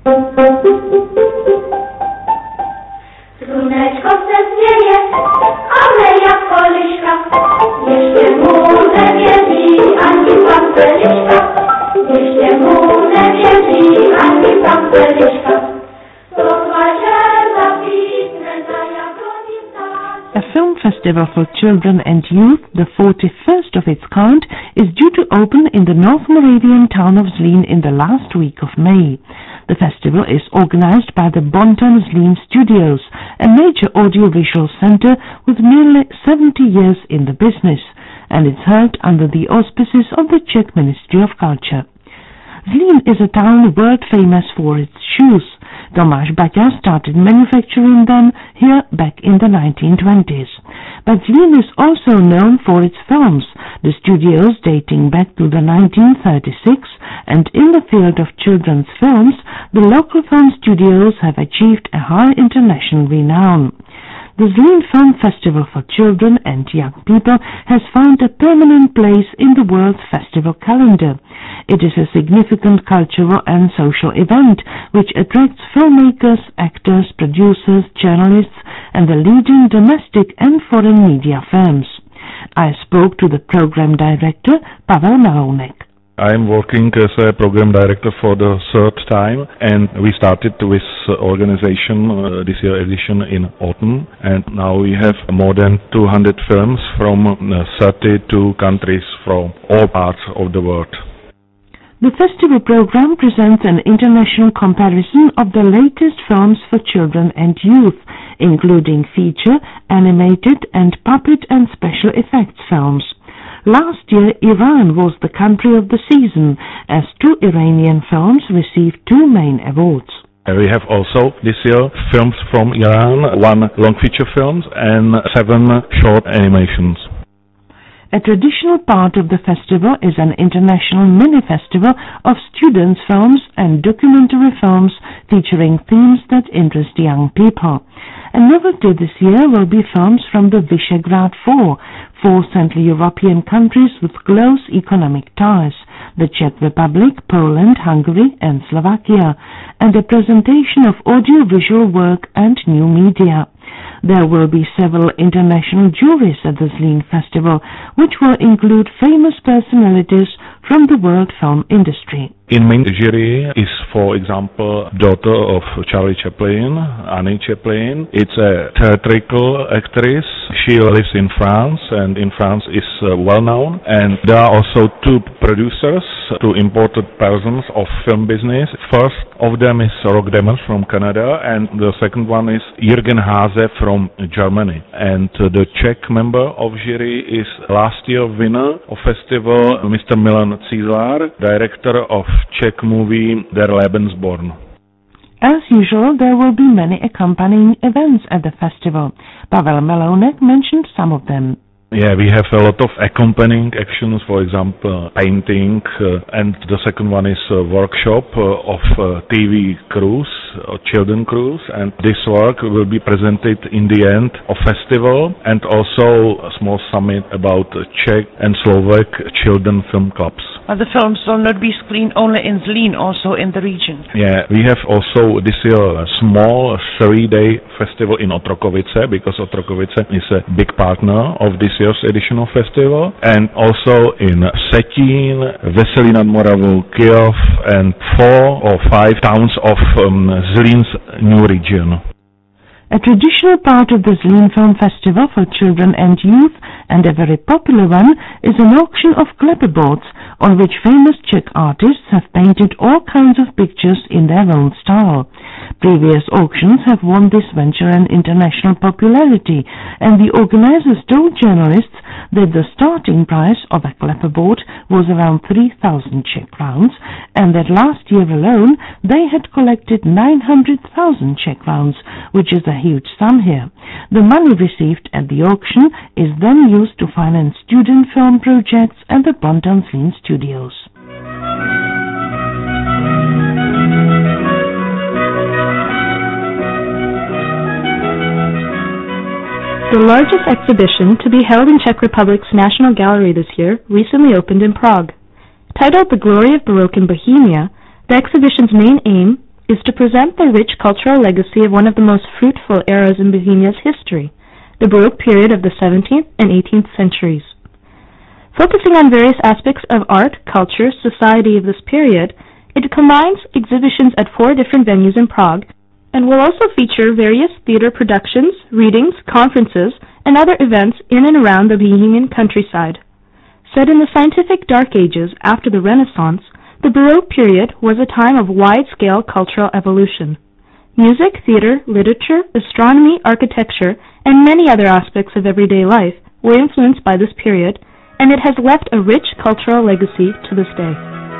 Sluneczko se zwieje, ale jak poliszka, jeszcze mu nie wiedzi, ani pan Feliszka, jeszcze mu nie wiedzi, ani pan Feliszka. A film festival for children and youth, the 41st of its kind, is due to open in the North Moravian town of Zlín in the last week of May. The festival is organized by the Bonton Zlín Studios, a major audiovisual center with nearly 70 years in the business, and it's held under the auspices of the Czech Ministry of Culture. Zlín is a town world famous for its shoes. Tomáš Baťa started manufacturing them here back in the 1920s. But Zlín is also known for its films, the studios dating back to the 1936, and in the field of children's films, the local film studios have achieved a high international renown. The Zlín Film Festival for Children and Young People has found a permanent place in the world's festival calendar. It is a significant cultural and social event which attracts filmmakers, actors, producers, journalists and the leading domestic and foreign media firms. I spoke to the program director, Pavel Melounek. I am working as a program director for the third time, and we started with organization this year edition in autumn, and now we have more than 200 films from 32 countries from all parts of the world. The festival program presents an international comparison of the latest films for children and youth, including feature, animated and puppet and special effects films. Last year, Iran was the country of the season, as 2 Iranian films received 2 main awards. We have also this year films from Iran, 1 long feature film and 7 short animations. A traditional part of the festival is an international mini-festival of students' films and documentary films featuring themes that interest young people. A novelty this year will be films from the Visegrad 4 Central European countries with close economic ties, the Czech Republic, Poland, Hungary and Slovakia, and a presentation of audiovisual work and new media. There will be several international juries at the Zlín Festival, which will include famous personalities from the world film industry. In main jury is, for example, daughter of Charlie Chaplin, Annie Chaplin. It's a theatrical actress. She lives in France, and in France is well known. And there are also 2 producers, 2 imported persons of film business. First of them is Rock Demers from Canada, and the second one is Jürgen Hase from Germany. And the Czech member of jury is last year winner of festival, Mr. Milan Cizlar, director of Czech movie Der Lebensborn. As usual, there will be many accompanying events at the festival. Pavel Melounek mentioned some of them. Yeah, we have a lot of accompanying actions, for example, painting, and the second one is a workshop of TV cruise, children cruise, and this work will be presented in the end of festival, and also a small summit about Czech and Slovak children film clubs. The films will not be screened only in Zlín, also in the region. Yeah, we have also this year a small 3-day festival in Otrokovice, because Otrokovice is a big partner of this year's edition of festival, and also in Setín, Veselí nad Moravou, Kyiv, and 4 or 5 towns of Zlín's new region. A traditional part of the Zlín Film Festival for children and youth, and a very popular one, is an auction of clapperboards on which famous Czech artists have painted all kinds of pictures in their own style. Previous auctions have won this venture an international popularity, and the organizers told journalists that the starting price of a clapperboard was around 3,000 Czech crowns, and that last year alone they had collected 900,000 Czech crowns, which is a huge sum here. The money received at the auction is then used to finance student film projects at the Bonton Zlín Studios. The largest exhibition to be held in Czech Republic's National Gallery this year recently opened in Prague. Titled The Glory of Baroque in Bohemia, the exhibition's main aim is to present the rich cultural legacy of one of the most fruitful eras in Bohemia's history, the Baroque period of the 17th and 18th centuries. Focusing on various aspects of art, culture, society of this period, it combines exhibitions at 4 different venues in Prague and will also feature various theater productions, readings, conferences, and other events in and around the Bohemian countryside. Set in the scientific Dark Ages after the Renaissance, the Baroque period was a time of wide-scale cultural evolution. Music, theater, literature, astronomy, architecture, and many other aspects of everyday life were influenced by this period, and it has left a rich cultural legacy to this day.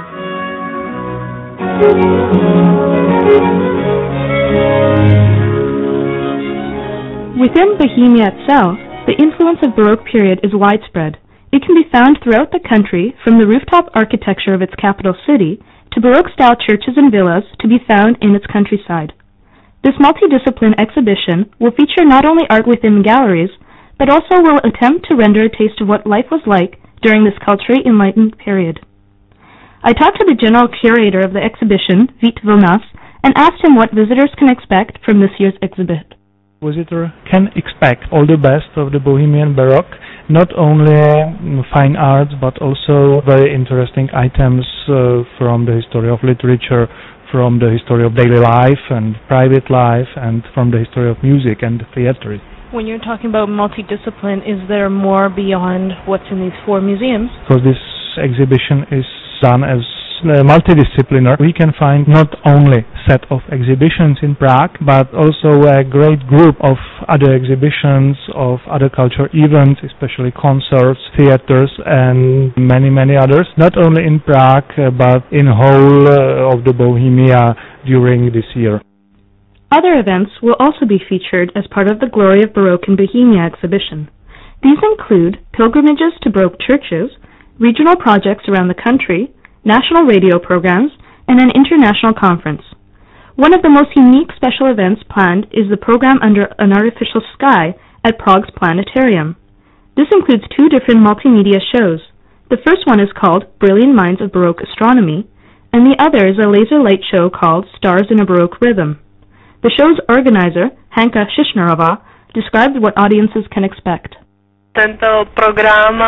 Within Bohemia itself, the influence of Baroque period is widespread. It can be found throughout the country, from the rooftop architecture of its capital city to Baroque-style churches and villas to be found in its countryside. This multidiscipline exhibition will feature not only art within galleries, but also will attempt to render a taste of what life was like during this culturally enlightened period. I talked to the general curator of the exhibition, Vít Vlnas, and asked him what visitors can expect from this year's exhibit. Visitor can expect all the best of the Bohemian Baroque, not only fine arts but also very interesting items from the history of literature, from the history of daily life and private life, and from the history of music and theatre. When you're talking about multidiscipline, is there more beyond what's in these 4 museums? Because this exhibition is done as multidisciplinary, we can find not only set of exhibitions in Prague, but also a great group of other exhibitions, of other cultural events, especially concerts, theaters, and many others, not only in Prague, but in whole of the Bohemia during this year. Other events will also be featured as part of the Glory of Baroque in Bohemia exhibition. These include pilgrimages to Baroque churches, regional projects around the country, national radio programs, and an international conference. One of the most unique special events planned is the program under an artificial sky at Prague's Planetarium. This includes 2 different multimedia shows. The first one is called Brilliant Minds of Baroque Astronomy, and the other is a laser light show called Stars in a Baroque Rhythm. The show's organizer, Hanka Šišnarová, described what audiences can expect. This program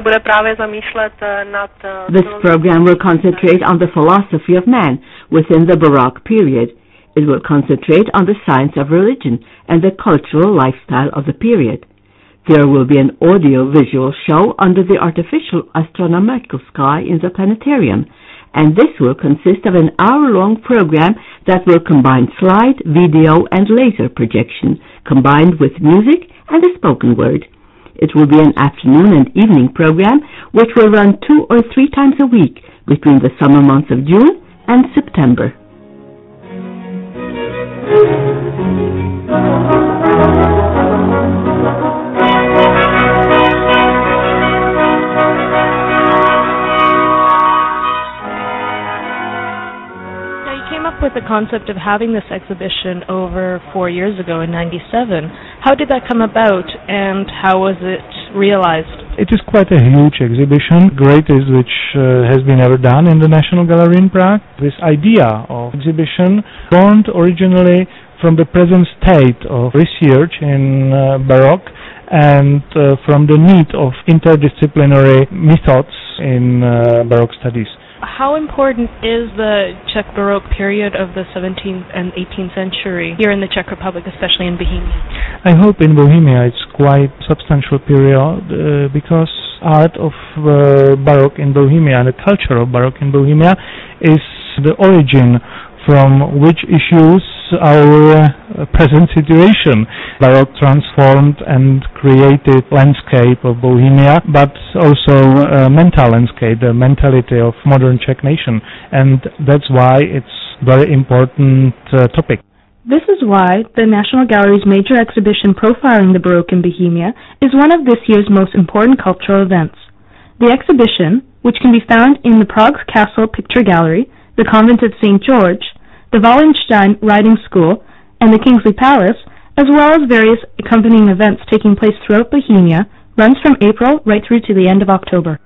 will concentrate on the philosophy of man within the Baroque period. It will concentrate on the science of religion and the cultural lifestyle of the period. There will be an audio-visual show under the artificial astronomical sky in the planetarium, and this will consist of an hour-long program that will combine slide, video, and laser projection, combined with music and the spoken word. It will be an afternoon and evening program which will run 2 or 3 times a week between the summer months of June and September. With the concept of having this exhibition over 4 years ago in '97. How did that come about and how was it realized? It is quite a huge exhibition, greatest which has been ever done in the National Gallery in Prague. This idea of exhibition born originally from the present state of research in Baroque and from the need of interdisciplinary methods in Baroque studies. How important is the Czech Baroque period of the 17th and 18th century here in the Czech Republic, especially in Bohemia? I hope in Bohemia it's quite substantial period because art of Baroque in Bohemia and the culture of Baroque in Bohemia is the origin from which issues our present situation. Baroque transformed and created landscape of Bohemia, but also mental landscape, the mentality of modern Czech nation, and that's why it's very important topic. This is why the National Gallery's major exhibition profiling the Baroque in Bohemia is one of this year's most important cultural events. The exhibition, which can be found in the Prague's Castle Picture Gallery, the Convent of St. George, the Wallenstein Riding School, and the Kingsley Palace, as well as various accompanying events taking place throughout Bohemia, runs from April right through to the end of October.